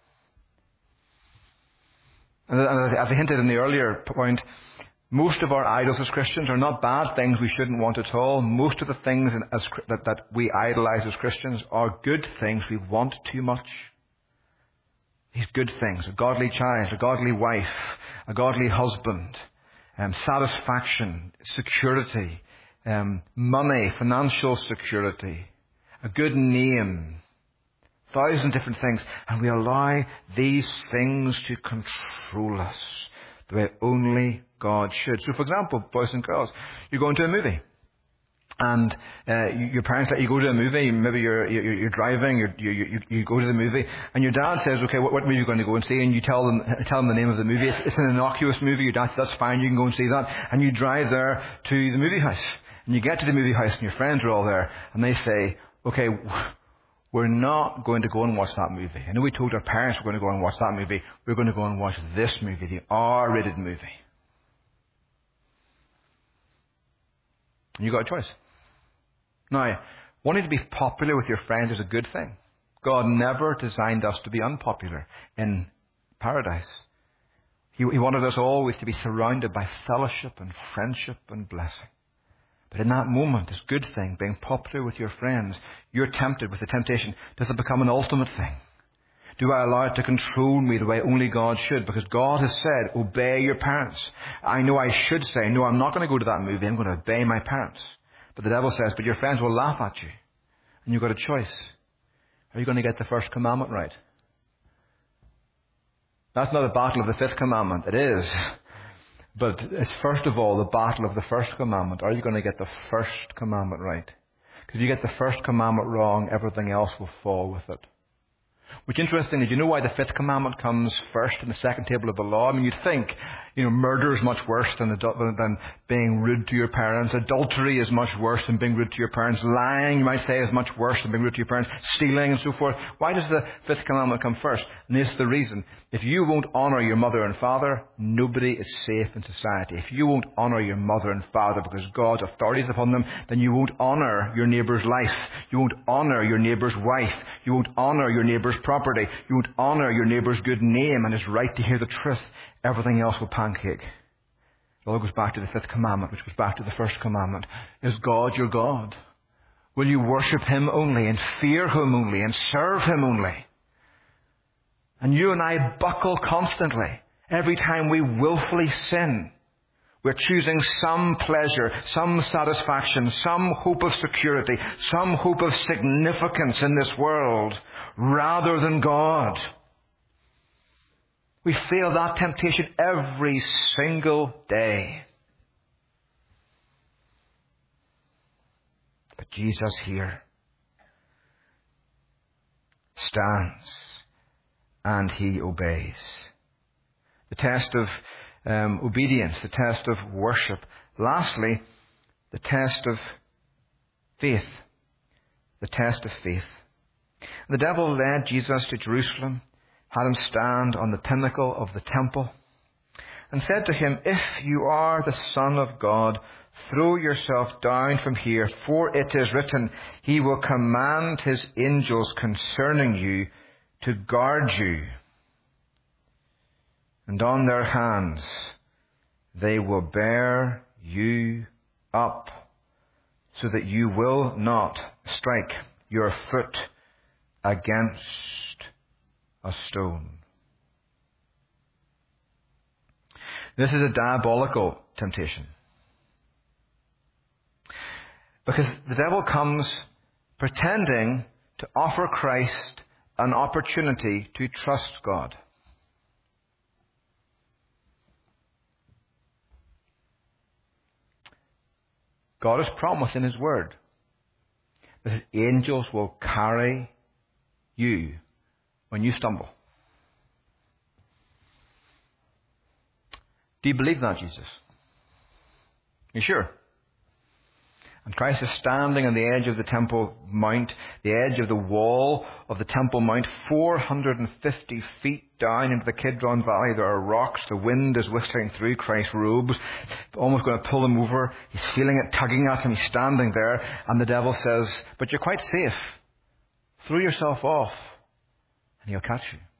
And as I hinted in the earlier point, most of our idols as Christians are not bad things we shouldn't want at all. Most of the things that we idolize as Christians are good things we want too much. These good things, a godly child, a godly wife, a godly husband, satisfaction, security, money, financial security, a good name, 1,000 different things. And we allow these things to control us the way only God should. So, for example, boys and girls, you're going to a movie, and your parents let you go to a movie. Maybe you're driving, you go to the movie, and your dad says, "Okay, what movie are you going to go and see?" And you tell them the name of the movie. It's an innocuous movie. Your dad says, "That's fine, you can go and see that." And you drive there to the movie house, and you get to the movie house, and your friends are all there, and they say, "Okay, we're not going to go and watch that movie. I know we told our parents we're going to go and watch that movie. We're going to go and watch this movie, the R-rated movie." And you got a choice. Now, wanting to be popular with your friends is a good thing. God never designed us to be unpopular in paradise. He wanted us always to be surrounded by fellowship and friendship and blessing. But in that moment, this good thing, being popular with your friends, you're tempted with the temptation. Does it become an ultimate thing? Do I allow it to control me the way only God should? Because God has said, obey your parents. I know I should say, no, I'm not going to go to that movie. I'm going to obey my parents. But the devil says, but your friends will laugh at you. And you've got a choice. Are you going to get the first commandment right? That's not a battle of the fifth commandment. It is. But it's first of all the battle of the first commandment. Are you going to get the first commandment right? Because if you get the first commandment wrong, everything else will fall with it. Which, interestingly, do you know why the fifth commandment comes first in the second table of the law? I mean, you'd think, murder is much worse than being rude to your parents. Adultery is much worse than being rude to your parents. Lying, you might say, is much worse than being rude to your parents. Stealing and so forth. Why does the fifth commandment come first? And this is the reason. If you won't honor your mother and father, nobody is safe in society. If you won't honor your mother and father because God's authority is upon them, then you won't honor your neighbour's life. You won't honor your neighbour's wife. You won't honor your neighbour's property. You won't honor your neighbour's good name and his right to hear the truth. Everything else will pancake. It all goes back to the fifth commandment, which goes back to the first commandment. Is God your God? Will you worship him only and fear him only and serve him only? And you and I buckle constantly. Every time we willfully sin, we're choosing some pleasure, some satisfaction, some hope of security, some hope of significance in this world, rather than God. We feel that temptation every single day. But Jesus here stands and he obeys. The test of obedience, the test of worship. Lastly, the test of faith. The test of faith. The devil led Jesus to Jerusalem, had him stand on the pinnacle of the temple, and said to him, "If you are the Son of God, throw yourself down from here, for it is written, He will command His angels concerning you to guard you. And on their hands they will bear you up, so that you will not strike your foot against a stone." This is a diabolical temptation. Because the devil comes pretending to offer Christ an opportunity to trust God. God has promised in His Word that His angels will carry you when you stumble. Do you believe that, Jesus? You sure? And Christ is standing on the edge of the Temple Mount, the edge of the wall of the Temple Mount, 450 feet down into the Kidron Valley. There are rocks. The wind is whistling through Christ's robes, almost going to pull him over. He's feeling it tugging at him. He's standing there, and the devil says, "But you're quite safe. Throw yourself off, and He'll catch you."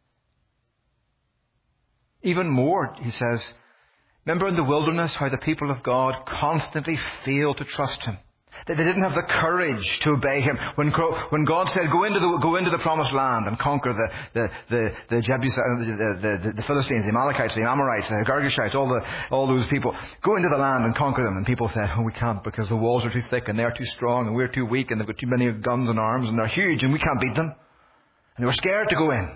Even more, he says, remember in the wilderness how the people of God constantly failed to trust Him. They didn't have the courage to obey Him. When God said, go into the promised land and conquer the Jebusites, the Philistines, the Amalekites, the Amorites, the Girgashites, all those people, go into the land and conquer them. And people said, "Oh, we can't, because the walls are too thick and they're too strong and we're too weak and they've got too many guns and arms and they're huge and we can't beat them." And they were scared to go in.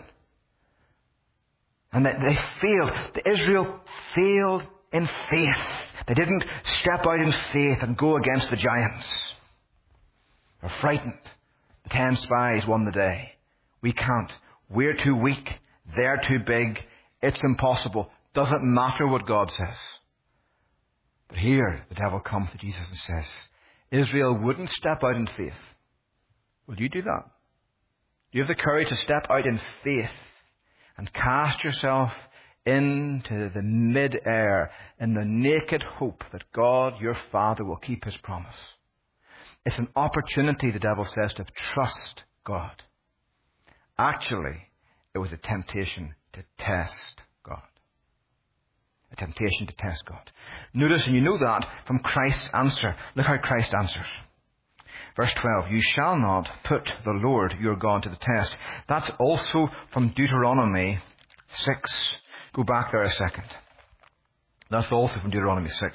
And they failed. Israel failed in faith. They didn't step out in faith and go against the giants. They're frightened. The 10 spies won the day. We can't. We're too weak. They're too big. It's impossible. Doesn't matter what God says. But here the devil comes to Jesus and says, Israel wouldn't step out in faith. Will you do that? Do you have the courage to step out in faith and cast yourself into the mid-air in the naked hope that God, your Father, will keep His promise? It's an opportunity, the devil says, to trust God. Actually, it was a temptation to test God. A temptation to test God. Notice, and you know that from Christ's answer. Look how Christ answers. Verse 12, "You shall not put the Lord your God to the test." That's also from Deuteronomy 6. Go back there a second. That's also from Deuteronomy 6.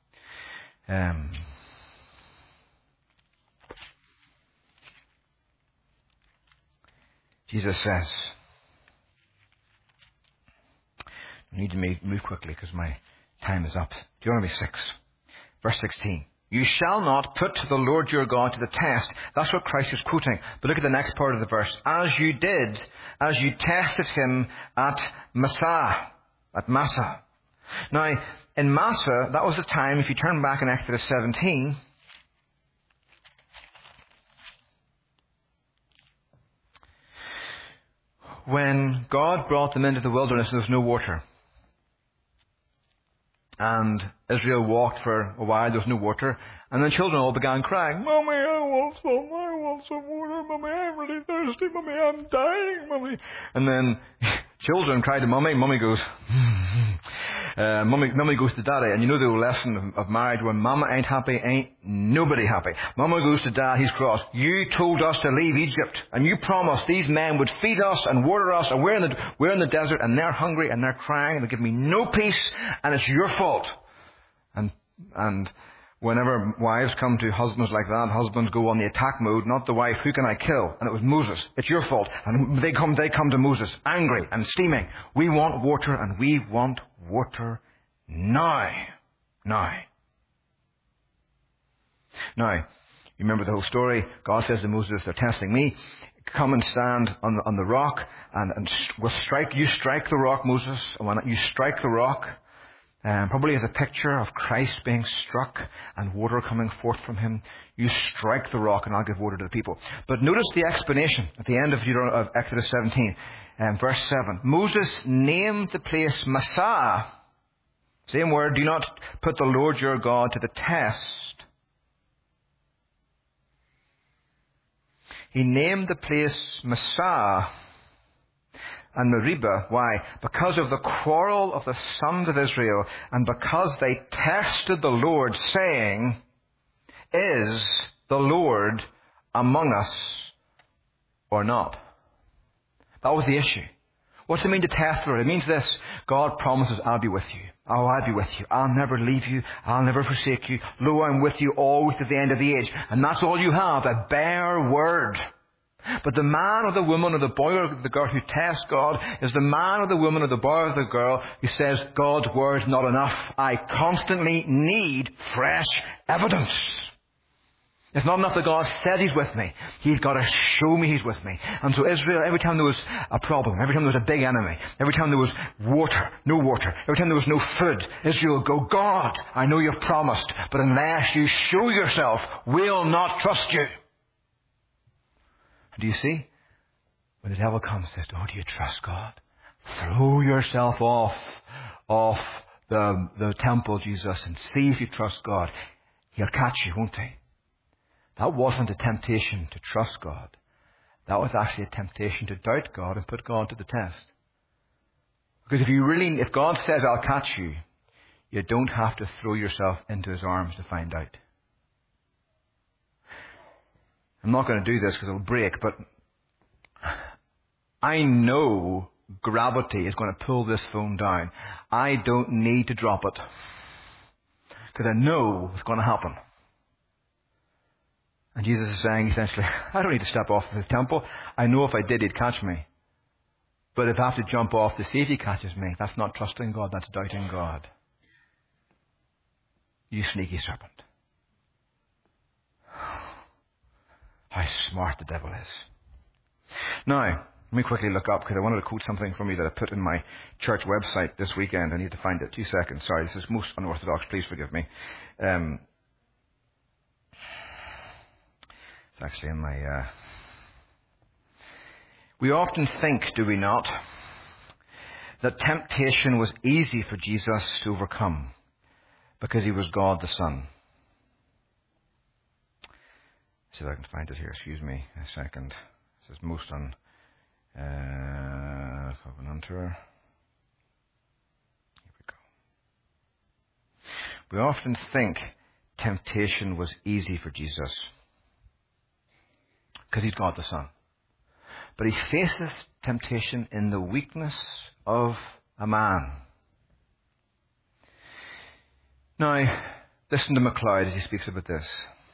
Jesus says, I need to move quickly because my time is up. Deuteronomy 6, verse 16. "You shall not put the Lord your God to the test." That's what Christ is quoting. But look at the next part of the verse. "As you did, as you tested Him at Massah." At Massah. Now, in Massah, that was the time, if you turn back in Exodus 17, when God brought them into the wilderness, there was no water. And Israel walked for a while, there was no water. And the children all began crying, "Mommy, I want some water. Mommy, I'm really thirsty. Mommy, I'm dying, Mommy." And then children cried to Mommy. Mommy goes, Mummy goes to daddy, and you know the old lesson of marriage, when mama ain't happy, ain't nobody happy. Mama goes to dad, he's cross. You told us to leave Egypt, and you promised these men would feed us and water us, and we're in the desert, and they're hungry, and they're crying, and they give me no peace, and it's your fault. And whenever wives come to husbands like that, husbands go on the attack mode, not the wife, who can I kill? And it was Moses. It's your fault. And they come to Moses, angry and steaming. We want water, and we want water now. Now, you remember the whole story. God says to Moses, they're testing me. Come and stand on the rock, and we'll strike. You strike the rock, Moses. And when you strike the rock, probably as a picture of Christ being struck and water coming forth from him. You strike the rock and I'll give water to the people. But notice the explanation at the end of Exodus 17, verse 7. Moses named the place Massah. Same word, do not put the Lord your God to the test. He named the place Massah and Meribah. Why? Because of the quarrel of the sons of Israel, and because they tested the Lord, saying, is the Lord among us or not? That was the issue. What's it mean to test the Lord? It means this: God promises, I'll be with you. Oh, I'll be with you. I'll never leave you. I'll never forsake you. Lo, I'm with you always to the end of the age. And that's all you have, a bare word. But the man or the woman or the boy or the girl who tests God is the man or the woman or the boy or the girl who says, God's word's not enough. I constantly need fresh evidence. It's not enough that God says he's with me. He's got to show me he's with me. And so Israel, every time there was a problem, every time there was a big enemy, every time there was no water, every time there was no food, Israel would go, God, I know you've promised, but unless you show yourself, we'll not trust you. Do you see? When the devil comes and says, oh, do you trust God? Throw yourself off the temple, Jesus, and see if you trust God. He'll catch you, won't he? That wasn't a temptation to trust God. That was actually a temptation to doubt God and put God to the test. Because if God says, I'll catch you, you don't have to throw yourself into his arms to find out. I'm not going to do this because it'll break, but I know gravity is going to pull this phone down. I don't need to drop it because I know it's going to happen. And Jesus is saying essentially, I don't need to step off the temple. I know if I did, he'd catch me. But if I have to jump off to see if he catches me, that's not trusting God, that's doubting God. You sneaky serpent. How smart the devil is. Now, let me quickly look up, because I wanted to quote something from you that I put in my church website this weekend. I need to find it. 2 seconds. Sorry, this is most unorthodox. Please forgive me. It's actually in my... We often think, do we not, that temptation was easy for Jesus to overcome because he was God the Son. See if I can find it here. Excuse me a second. This is most on Covenanter. Here we go. We often think temptation was easy for Jesus because he's God the Son. But he faces temptation in the weakness of a man. Now, listen to MacLeod as he speaks about this.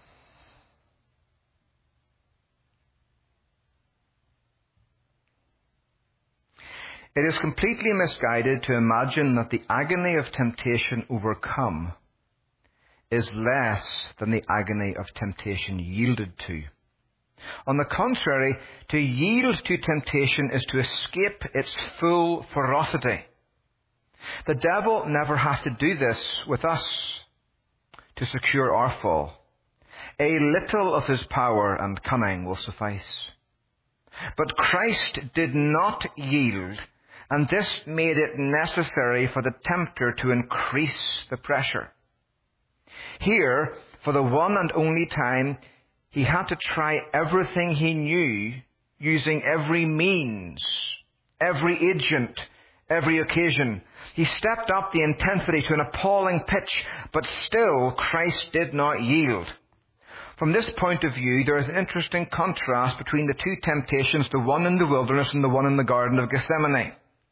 It is completely misguided to imagine that the agony of temptation overcome is less than the agony of temptation yielded to. On the contrary, to yield to temptation is to escape its full ferocity. The devil never has to do this with us to secure our fall. A little of his power and cunning will suffice. But Christ did not yield, and this made it necessary for the tempter to increase the pressure. Here, for the one and only time, he had to try everything he knew, using every means, every agent, every occasion. He stepped up the intensity to an appalling pitch, but still Christ did not yield. From this point of view, there is an interesting contrast between the two temptations, the one in the wilderness and the one in the Garden of Gethsemane.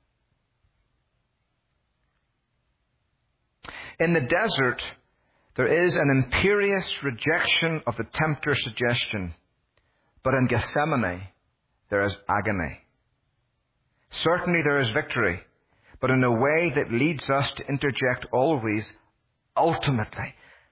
In the desert, there is an imperious rejection of the tempter's suggestion, but in Gethsemane, there is agony. Certainly there is victory, but in a way that leads us to interject always, ultimately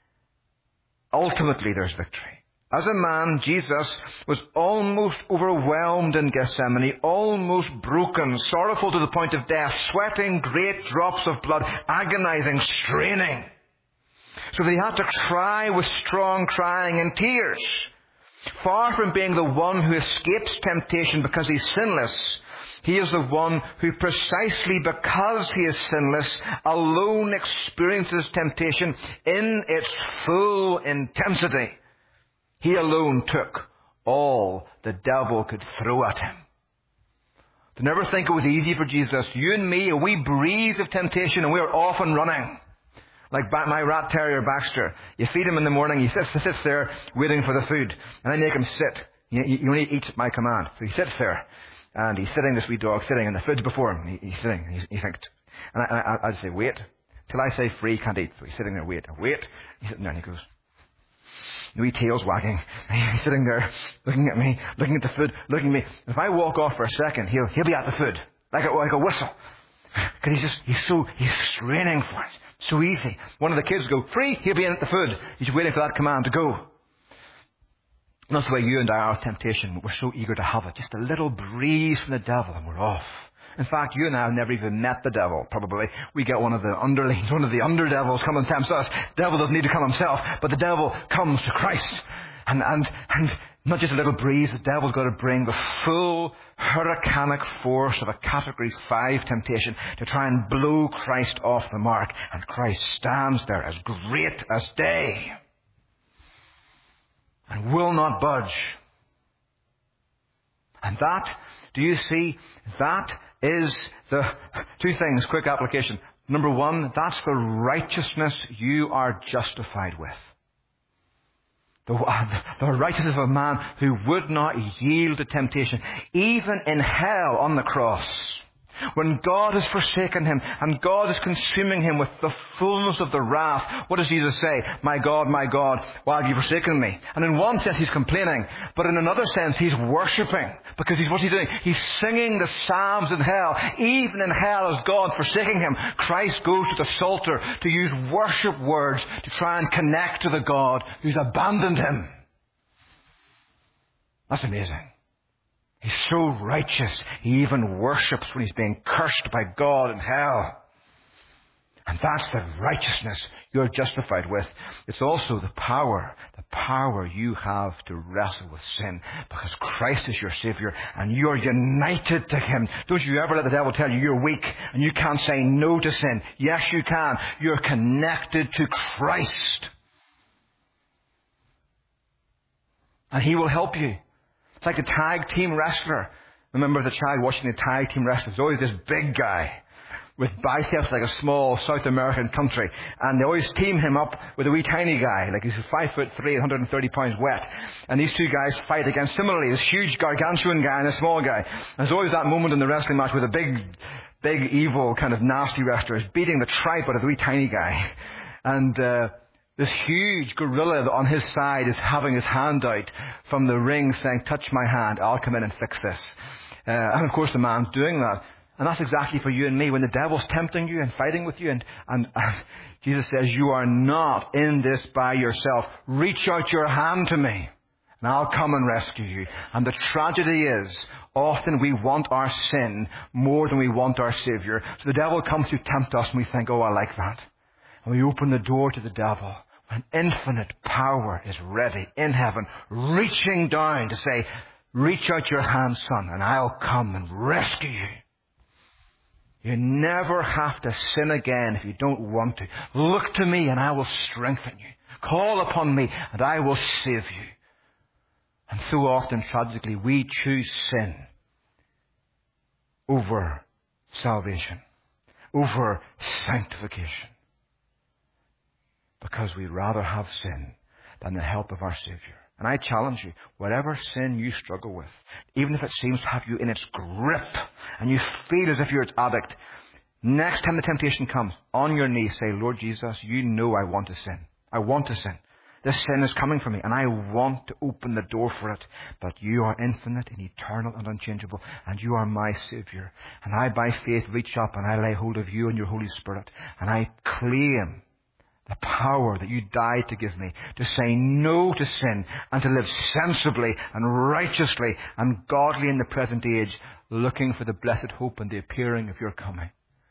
there's victory. As a man, Jesus was almost overwhelmed in Gethsemane, almost broken, sorrowful to the point of death, sweating great drops of blood, agonizing, straining. So that he had to cry with strong crying and tears. Far from being the one who escapes temptation because he's sinless, he is the one who, precisely because he is sinless, alone experiences temptation in its full intensity. He alone took all the devil could throw at him. To never think it was easy for Jesus. You and me, we breathe of temptation and we are off and running. Like my rat terrier Baxter. You feed him in the morning, he sits there waiting for the food. And I make him sit. He only eats at my command. So he sits there. And he's sitting, this wee dog, sitting, and the food's before him. He's sitting. He thinks. And I'd say, wait. Till I say free, can't eat. So he's sitting there, wait. He's sitting there and he goes, the wee tail's wagging. He's sitting there, looking at me, looking at the food, looking at me. If I walk off for a second, he'll be at the food. Like a whistle. Because he's straining for it. So easy. One of the kids go, free, he'll be in at the food. He's waiting for that command to go. And that's the way you and I are with temptation. We're so eager to have it. Just a little breeze from the devil and we're off. In fact, you and I have never even met the devil, probably. We get one of the underlings, one of the underdevils come and tempts us. The devil doesn't need to come himself, but the devil comes to Christ. And not just a little breeze, the devil's got to bring the full hurricanic force of a category 5 temptation to try and blow Christ off the mark. And Christ stands there as great as day and will not budge. And that, do you see, that is the two things, quick application. Number one, that's the righteousness you are justified with. The righteousness of a man who would not yield to temptation, even in hell on the cross. When God has forsaken him and God is consuming him with the fullness of the wrath, what does Jesus say? My God, why have you forsaken me? And in one sense he's complaining, but in another sense he's worshipping. Because what's he doing? He's singing the psalms in hell. Even in hell, as God forsaking him, Christ goes to the Psalter to use worship words to try and connect to the God who's abandoned him. That's amazing. He's so righteous, he even worships when he's being cursed by God in hell. And that's the righteousness you're justified with. It's also the power you have to wrestle with sin, because Christ is your Savior and you're united to him. Don't you ever let the devil tell you you're weak and you can't say no to sin. Yes, you can. You're connected to Christ. And he will help you. It's like the tag team wrestler. Remember the child watching the tag team wrestler? There's always this big guy with biceps like a small South American country. And they always team him up with a wee tiny guy. Like he's 5'3", 130 pounds wet. And these two guys fight against, similarly, this huge gargantuan guy and a small guy. And there's always that moment in the wrestling match where the big evil kind of nasty wrestler is beating the tripe out of the wee tiny guy. And this huge gorilla on his side is having his hand out from the ring saying, touch my hand, I'll come in and fix this. And of course the man's doing that. And that's exactly for you and me. When the devil's tempting you and fighting with you and Jesus says, you are not in this by yourself. Reach out your hand to me and I'll come and rescue you. And the tragedy is, often we want our sin more than we want our Savior. So the devil comes to tempt us and we think, oh, I like that. And we open the door to the devil when infinite power is ready in heaven, reaching down to say, reach out your hand, son, and I'll come and rescue you. You never have to sin again if you don't want to. Look to me and I will strengthen you. Call upon me and I will save you. And so often, tragically, we choose sin over salvation. over sanctification. Because we'd rather have sin than the help of our Savior. And I challenge you, whatever sin you struggle with, even if it seems to have you in its grip, and you feel as if you're its addict, next time the temptation comes, on your knees say, Lord Jesus, you know I want to sin. I want to sin. This sin is coming for me, and I want to open the door for it. But you are infinite and eternal and unchangeable, and you are my Savior. And I, by faith, reach up and I lay hold of you and your Holy Spirit, and I claim the power that you died to give me to say no to sin and to live sensibly and righteously and godly in the present age, looking for the blessed hope and the appearing of your coming.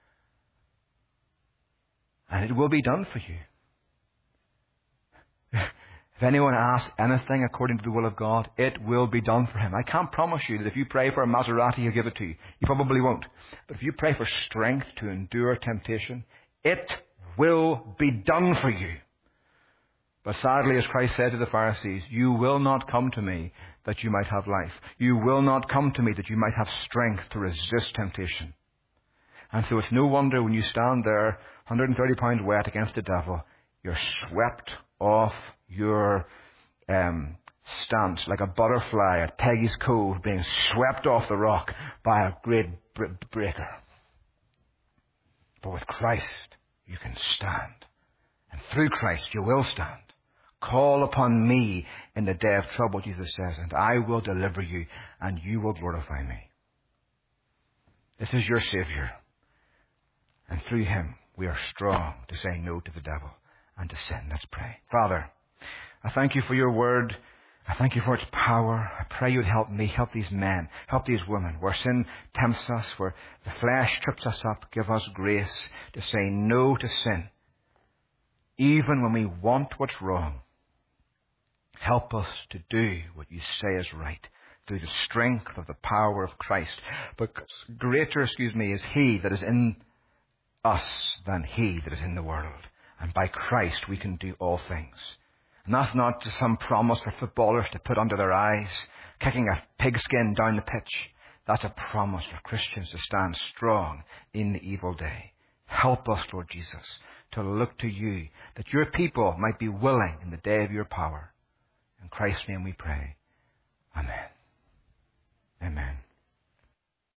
And it will be done for you. If anyone asks anything according to the will of God, it will be done for him. I can't promise you that if you pray for a Maserati, he'll give it to you. You probably won't. But if you pray for strength to endure temptation, it will be done for you. But sadly, as Christ said to the Pharisees, you will not come to me that you might have life. You will not come to me that you might have strength to resist temptation. And so it's no wonder when you stand there, 130 pounds wet against the devil, you're swept off your stance like a butterfly at Peggy's Cove being swept off the rock by a great breaker. But with Christ, you can stand. And through Christ, you will stand. Call upon me in the day of trouble, Jesus says, and I will deliver you, and you will glorify me. This is your Savior. And through him, we are strong to say no to the devil and to sin. Let's pray. Father, I thank you for your word. I thank you for its power. I pray you'd help me, help these men, help these women. Where sin tempts us, where the flesh trips us up, give us grace to say no to sin, even when we want what's wrong. Help us to do what you say is right through the strength of the power of Christ. Because greater, is he that is in us than he that is in the world. And by Christ we can do all things. And that's not just some promise for footballers to put under their eyes, kicking a pigskin down the pitch. That's a promise for Christians to stand strong in the evil day. Help us, Lord Jesus, to look to you, that your people might be willing in the day of your power. In Christ's name we pray. Amen.